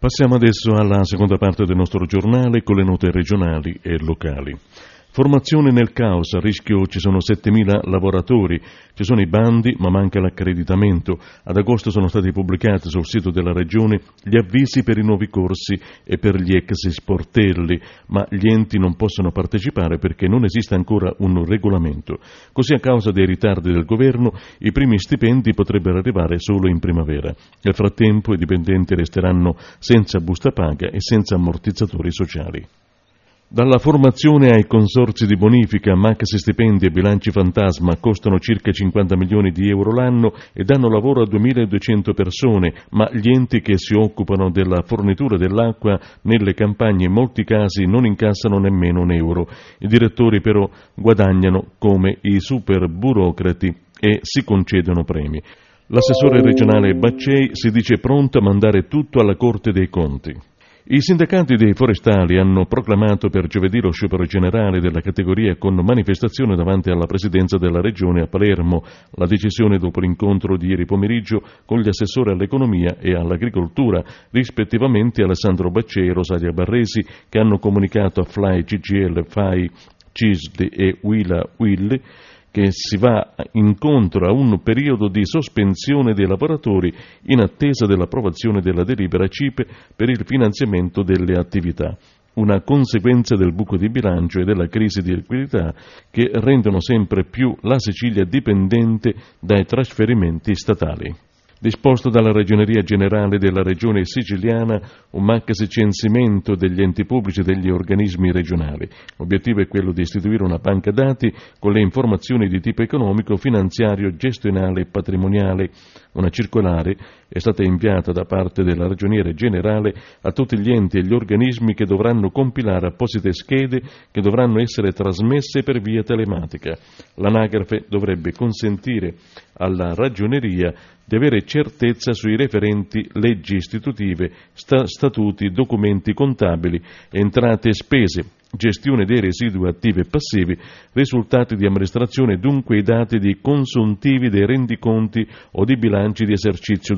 Passiamo adesso alla seconda parte del nostro giornale con le note regionali e locali. Formazione nel caos, a rischio ci sono 7.000 lavoratori, ci sono i bandi ma manca l'accreditamento. Ad agosto sono stati pubblicati sul sito della Regione gli avvisi per i nuovi corsi e per gli ex sportelli, ma gli enti non possono partecipare perché non esiste ancora un regolamento. Così, a causa dei ritardi del governo, i primi stipendi potrebbero arrivare solo in primavera. Nel frattempo i dipendenti resteranno senza busta paga e senza ammortizzatori sociali. Dalla formazione ai consorzi di bonifica, maxi stipendi e bilanci fantasma costano circa 50 milioni di euro l'anno e danno lavoro a 2.200 persone, ma gli enti che si occupano della fornitura dell'acqua nelle campagne in molti casi non incassano nemmeno un euro. I direttori però guadagnano come i super burocrati e si concedono premi. L'assessore regionale Baccei si dice pronto a mandare tutto alla Corte dei Conti. I sindacati dei forestali hanno proclamato per giovedì lo sciopero generale della categoria con manifestazione davanti alla presidenza della regione a Palermo. La decisione dopo l'incontro di ieri pomeriggio con gli assessori all'economia e all'agricoltura, rispettivamente Alessandro Baccei e Rosaria Barresi, che hanno comunicato a FLAI, CGIL, FAI, CISD e UILA-UIL che si va incontro a un periodo di sospensione dei lavoratori in attesa dell'approvazione della delibera CIPE per il finanziamento delle attività, una conseguenza del buco di bilancio e della crisi di liquidità che rendono sempre più la Sicilia dipendente dai trasferimenti statali. Disposto dalla Ragioneria Generale della Regione Siciliana un maxi censimento degli enti pubblici e degli organismi regionali. L'obiettivo è quello di istituire una banca dati con le informazioni di tipo economico, finanziario, gestionale e patrimoniale. Una circolare è stata inviata da parte della Ragioniera Generale a tutti gli enti e gli organismi che dovranno compilare apposite schede che dovranno essere trasmesse per via telematica. L'anagrafe dovrebbe consentire alla Ragioneria di avere certezza sui referenti leggi istitutive, statuti, documenti contabili, entrate e spese, gestione dei residui attivi e passivi, risultati di amministrazione, dunque i dati di consuntivi dei rendiconti o di bilanci di esercizio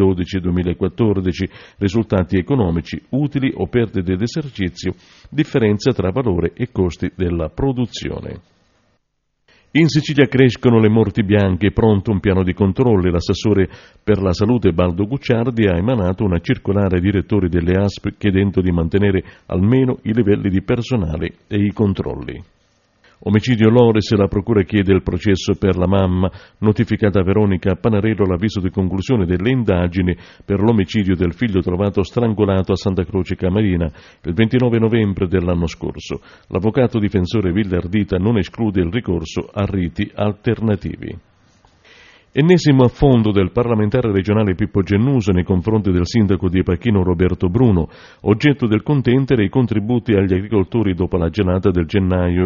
2012-2014, risultati economici, utili o perdite d'esercizio, differenza tra valore e costi della produzione. In Sicilia crescono le morti bianche, pronto un piano di controlli. L'assessore per la salute Baldo Gucciardi ha emanato una circolare ai direttori delle ASP chiedendo di mantenere almeno i livelli di personale e i controlli. Omicidio Lores, la procura chiede il processo per la mamma, notificata a Veronica Panarello l'avviso di conclusione delle indagini per l'omicidio del figlio trovato strangolato a Santa Croce Camarina il 29 novembre dell'anno scorso. L'avvocato difensore Villardita non esclude il ricorso a riti alternativi. Ennesimo affondo del parlamentare regionale Pippo Gennuso nei confronti del sindaco di Pachino Roberto Bruno, oggetto del contendere i contributi agli agricoltori dopo la gelata del gennaio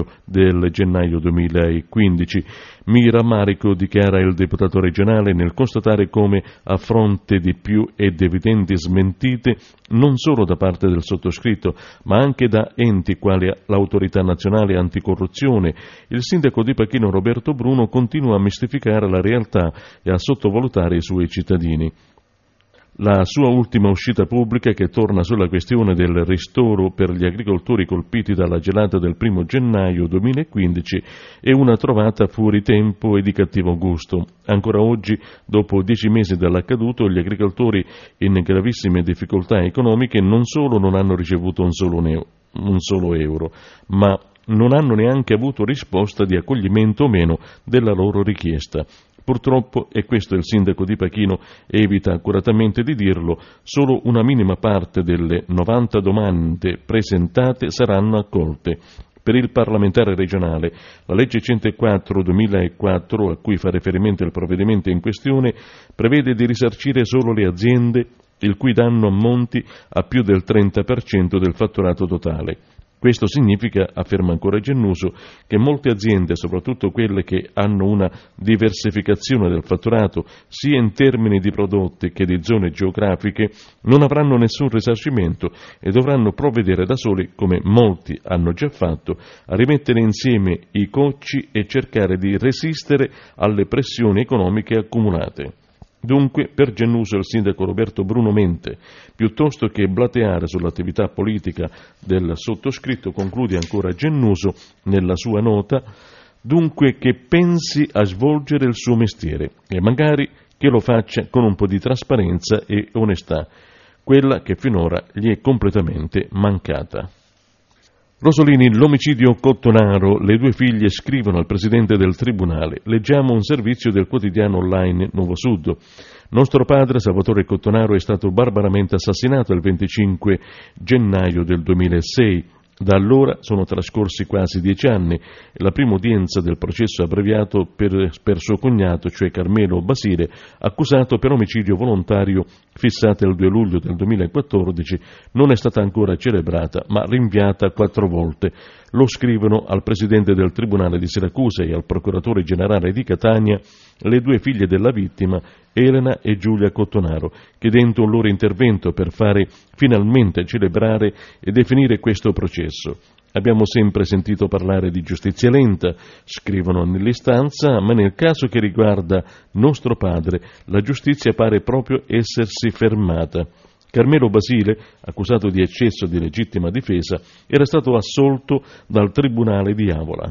2015. Mi rammarico, dichiara il deputato regionale, nel constatare come, a fronte di più ed evidenti smentite, non solo da parte del sottoscritto, ma anche da enti quali l'Autorità Nazionale Anticorruzione, il sindaco di Pachino Roberto Bruno continua a mistificare la realtà e a sottovalutare i suoi cittadini. La sua ultima uscita pubblica, che torna sulla questione del ristoro per gli agricoltori colpiti dalla gelata del 1 gennaio 2015, è una trovata fuori tempo e di cattivo gusto. Ancora oggi, dopo 10 mesi dall'accaduto, gli agricoltori in gravissime difficoltà economiche non solo non hanno ricevuto un solo euro, ma non hanno neanche avuto risposta di accoglimento o meno della loro richiesta. Purtroppo, e questo il sindaco di Pachino evita accuratamente di dirlo, solo una minima parte delle 90 domande presentate saranno accolte. Per il parlamentare regionale, la legge 104/2004, a cui fa riferimento il provvedimento in questione, prevede di risarcire solo le aziende il cui danno ammonti a più del 30% del fatturato totale. Questo significa, afferma ancora Gennuso, che molte aziende, soprattutto quelle che hanno una diversificazione del fatturato sia in termini di prodotti che di zone geografiche, non avranno nessun risarcimento e dovranno provvedere da soli, come molti hanno già fatto, a rimettere insieme i cocci e cercare di resistere alle pressioni economiche accumulate. Dunque, per Gennuso il sindaco Roberto Bruno mente, piuttosto che blateare sull'attività politica del sottoscritto, conclude ancora Gennuso nella sua nota, dunque che pensi a svolgere il suo mestiere e magari che lo faccia con un po' di trasparenza e onestà, quella che finora gli è completamente mancata. Rosolini, l'omicidio Cottonaro, le due figlie scrivono al presidente del tribunale. Leggiamo un servizio del quotidiano online Nuovo Sud. Nostro padre Salvatore Cottonaro è stato barbaramente assassinato il 25 gennaio del 2006. Da allora sono trascorsi quasi 10 anni e la prima udienza del processo abbreviato per suo cognato, cioè Carmelo Basile, accusato per omicidio volontario fissata il 2 luglio del 2014, non è stata ancora celebrata ma rinviata 4 volte. Lo scrivono al presidente del Tribunale di Siracusa e al procuratore generale di Catania le due figlie della vittima, Elena e Giulia Cottonaro, chiedendo un loro intervento per fare finalmente celebrare e definire questo processo. Abbiamo sempre sentito parlare di giustizia lenta, scrivono nell'istanza, ma nel caso che riguarda nostro padre, la giustizia pare proprio essersi fermata. Carmelo Basile, accusato di eccesso di legittima difesa, era stato assolto dal Tribunale di Avola.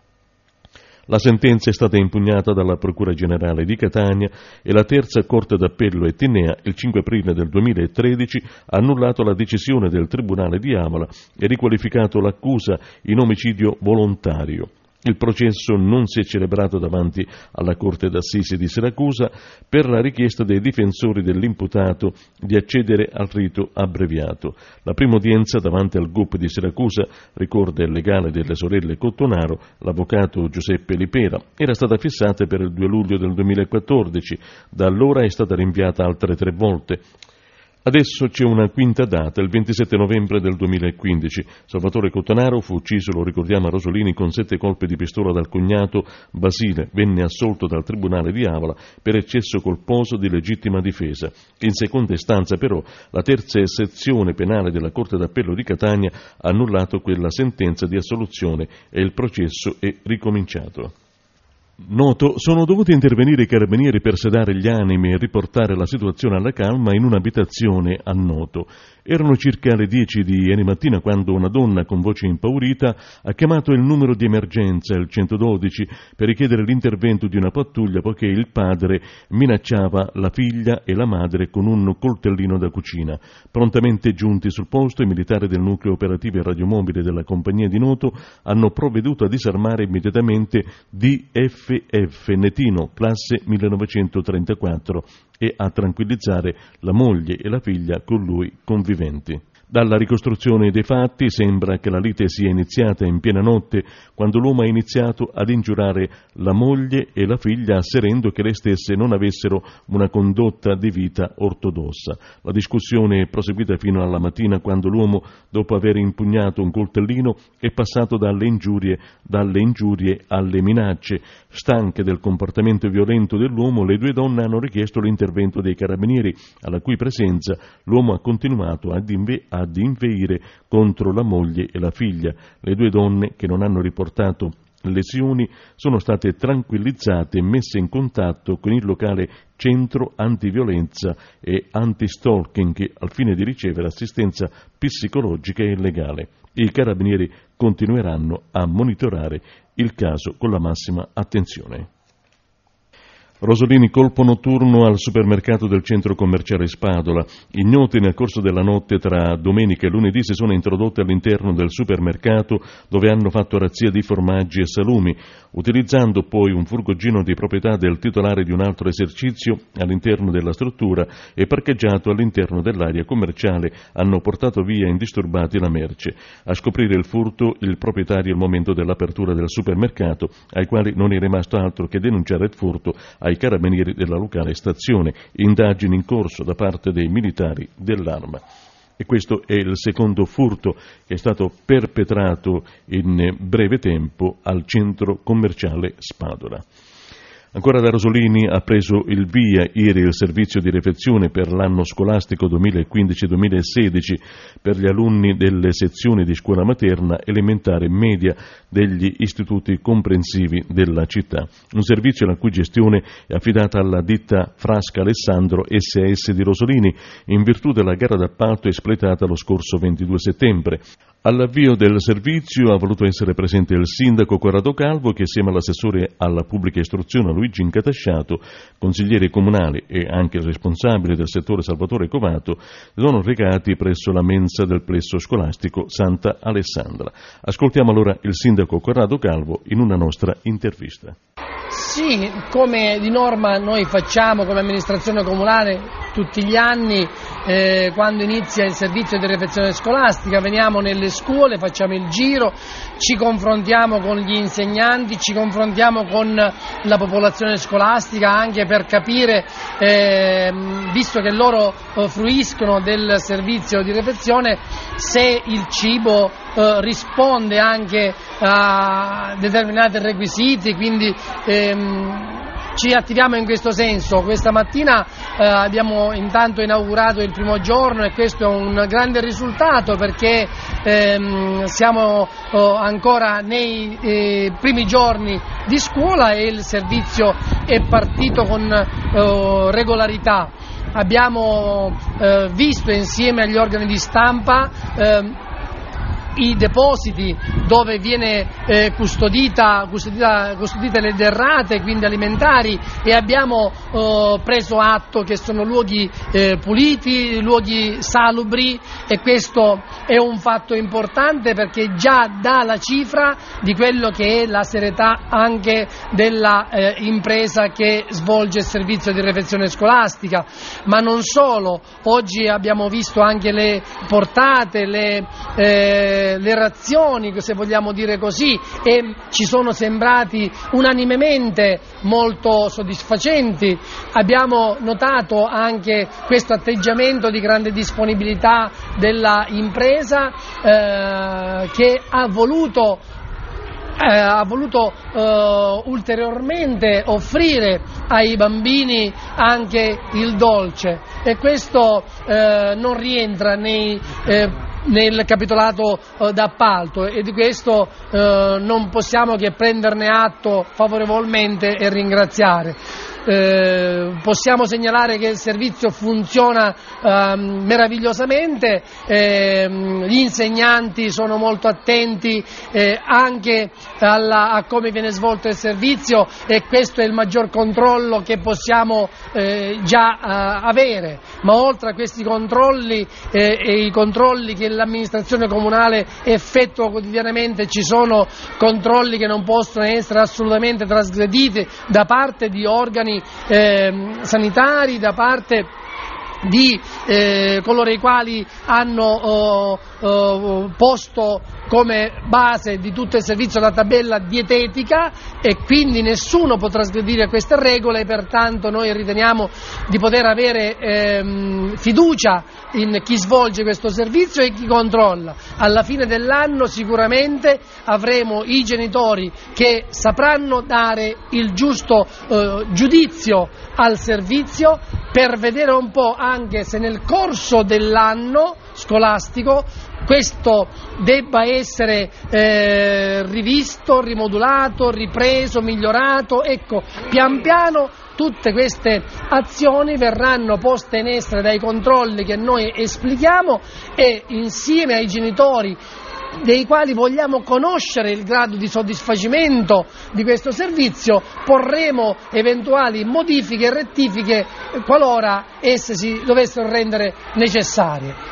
La sentenza è stata impugnata dalla Procura Generale di Catania e la terza Corte d'Appello Etnea il 5 aprile del 2013 ha annullato la decisione del Tribunale di Avola e riqualificato l'accusa in omicidio volontario. Il processo non si è celebrato davanti alla Corte d'Assise di Siracusa per la richiesta dei difensori dell'imputato di accedere al rito abbreviato. La prima udienza davanti al GUP di Siracusa, ricorda il legale delle sorelle Cottonaro, l'avvocato Giuseppe Lipera, era stata fissata per il 2 luglio del 2014. Da allora è stata rinviata altre 3 volte. Adesso c'è una quinta data, il 27 novembre del 2015. Salvatore Cottonaro fu ucciso, lo ricordiamo a Rosolini, con 7 colpi di pistola dal cognato Basile. Venne assolto dal Tribunale di Avola per eccesso colposo di legittima difesa. In seconda istanza, però, la terza sezione penale della Corte d'Appello di Catania ha annullato quella sentenza di assoluzione e il processo è ricominciato. Noto, sono dovuti intervenire i carabinieri per sedare gli animi e riportare la situazione alla calma in un'abitazione a Noto. Erano circa le 10 di ieri mattina quando una donna con voce impaurita ha chiamato il numero di emergenza, il 112, per richiedere l'intervento di una pattuglia poiché il padre minacciava la figlia e la madre con un coltellino da cucina. Prontamente giunti sul posto, i militari del nucleo operativo e radiomobile della compagnia di Noto hanno provveduto a disarmare immediatamente DFF Netino, classe 1934, e a tranquillizzare la moglie e la figlia con lui conviventi. Dalla ricostruzione dei fatti sembra che la lite sia iniziata in piena notte quando l'uomo ha iniziato ad ingiurare la moglie e la figlia asserendo che le stesse non avessero una condotta di vita ortodossa. La discussione è proseguita fino alla mattina quando l'uomo, dopo aver impugnato un coltellino, è passato dalle ingiurie alle minacce. Stanche del comportamento violento dell'uomo, le due donne hanno richiesto l'intervento dei carabinieri, alla cui presenza l'uomo ha continuato ad inveire contro la moglie e la figlia. Le due donne, che non hanno riportato lesioni, sono state tranquillizzate e messe in contatto con il locale centro antiviolenza e antistalking al fine di ricevere assistenza psicologica e legale. I carabinieri continueranno a monitorare il caso con la massima attenzione. Rosolini, colpo notturno al supermercato del centro commerciale Spadola. Ignoti nel corso della notte tra domenica e lunedì si sono introdotte all'interno del supermercato dove hanno fatto razzia di formaggi e salumi, utilizzando poi un furgoncino di proprietà del titolare di un altro esercizio all'interno della struttura e parcheggiato all'interno dell'area commerciale hanno portato via indisturbati la merce. A scoprire il furto il proprietario al momento dell'apertura del supermercato, ai quali non è rimasto altro che denunciare il furto ai carabinieri della locale stazione, indagini in corso da parte dei militari dell'Arma. E questo è il secondo furto che è stato perpetrato in breve tempo al centro commerciale Spadola. Ancora da Rosolini ha preso il via ieri il servizio di refezione per l'anno scolastico 2015-2016 per gli alunni delle sezioni di scuola materna, elementare e media degli istituti comprensivi della città. Un servizio la cui gestione è affidata alla ditta Frasca Alessandro SAS di Rosolini in virtù della gara d'appalto espletata lo scorso 22 settembre. All'avvio del servizio ha voluto essere presente il sindaco Corrado Calvo, che assieme all'assessore alla pubblica istruzione Luigi Incatasciato, consiglieri comunali e anche il responsabile del settore Salvatore Covato, sono recati presso la mensa del plesso scolastico Santa Alessandra. Ascoltiamo allora il sindaco Corrado Calvo in una nostra intervista. Sì, come di norma noi facciamo come amministrazione comunale tutti gli anni, quando inizia il servizio di refezione scolastica, veniamo nelle scuole, facciamo il giro, ci confrontiamo con gli insegnanti, ci confrontiamo con la popolazione scolastica anche per capire, visto che loro fruiscono del servizio di refezione, se il cibo risponde anche a determinati requisiti, quindi ci attiviamo in questo senso. Questa mattina abbiamo intanto inaugurato il primo giorno e questo è un grande risultato perché siamo ancora nei primi giorni di scuola e il servizio è partito con regolarità. Abbiamo visto insieme agli organi di stampa i depositi dove viene custodite le derrate, quindi alimentari, e abbiamo preso atto che sono luoghi puliti, luoghi salubri, e questo è un fatto importante perché già dà la cifra di quello che è la serietà anche della impresa che svolge il servizio di refezione scolastica. Ma non solo, oggi abbiamo visto anche le portate, le razioni, se vogliamo dire così, e ci sono sembrati unanimemente molto soddisfacenti. Abbiamo notato anche questo atteggiamento di grande disponibilità della impresa che ha voluto ulteriormente offrire ai bambini anche il dolce, e questo non rientra nel capitolato d'appalto, e di questo non possiamo che prenderne atto favorevolmente e ringraziare. Possiamo segnalare che il servizio funziona meravigliosamente, gli insegnanti sono molto attenti anche a come viene svolto il servizio, e questo è il maggior controllo che possiamo già avere. Ma oltre a questi controlli e i controlli che l'amministrazione comunale effettua quotidianamente, ci sono controlli che non possono essere assolutamente trasgrediti da parte di organi sanitari, da parte di coloro i quali hanno posto come base di tutto il servizio la tabella dietetica, e quindi nessuno può trasgredire queste regole. Pertanto noi riteniamo di poter avere fiducia in chi svolge questo servizio e chi controlla. Alla fine dell'anno sicuramente avremo i genitori che sapranno dare il giusto giudizio al servizio, per vedere un po' anche se nel corso dell'anno scolastico questo debba essere rivisto, rimodulato, ripreso, migliorato. Ecco, pian piano tutte queste azioni verranno poste in essere dai controlli che noi esplichiamo, e insieme ai genitori dei quali vogliamo conoscere il grado di soddisfacimento di questo servizio, porremo eventuali modifiche e rettifiche qualora esse si dovessero rendere necessarie.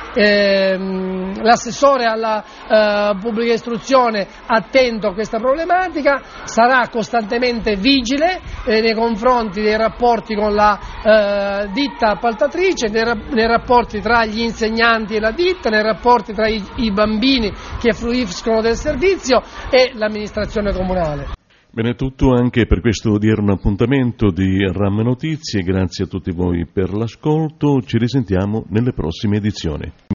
L'assessore alla pubblica istruzione, attento a questa problematica, sarà costantemente vigile nei confronti dei rapporti con la ditta appaltatrice, nei rapporti tra gli insegnanti e la ditta, nei rapporti tra i bambini che fruiscono del servizio e l'amministrazione comunale. Bene, tutto anche per questo odierno appuntamento di RAM Notizie. Grazie a tutti voi per l'ascolto, ci risentiamo nelle prossime edizioni.